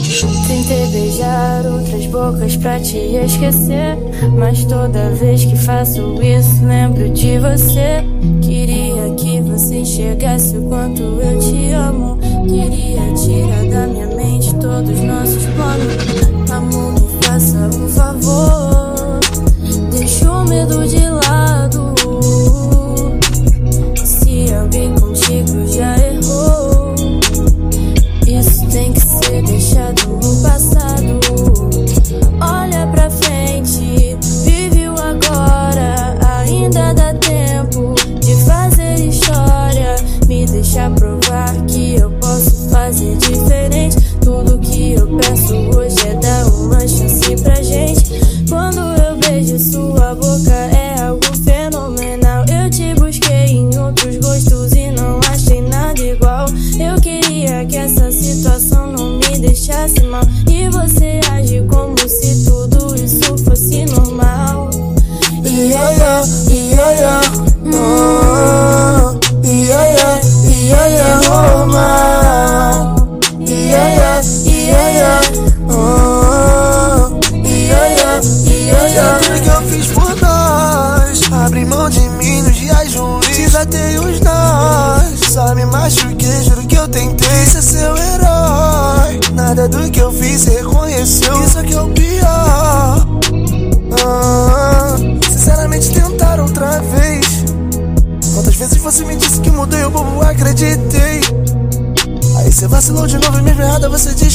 Tentei beijar outras bocas pra te esquecer, mas toda vez que faço isso lembro de você. Queria que você enxergasse o quanto eu te amo. Queria tirar da minha mente todos os nossos planos. Amor, me faça um favor, deixa o medo de lado. Se alguém contigo já errou, isso tem que ser deixado no passado. Olha pra frente, vive o agora. Ainda dá tempo de fazer história. Me deixa provar que eu posso fazer diferente. Tudo que eu peço hoje é dar uma chance pra gente. Quando eu beijo sua boca é algo fenomenal. Eu te busquei em outros gostos e não achei nada igual. Eu queria que essa situação não me deixasse mal, e você age como se tudo isso fosse normal. Iaia, iaia, oh, iaia, iaia, Roma. Iaia, iaia, oh, iaia, iaia. Tudo que eu fiz por nós, abri mão de mim nos dias ruins. Desatei os nós, só me machuquei, juro que eu tentei ser seu herói. Nada do que eu fiz reconheceu, isso aqui é o pior. Sinceramente tentaram outra vez. Quantas vezes você me disse que mudei, eu bobo acreditei. Aí você vacilou de novo e mesmo errada você diz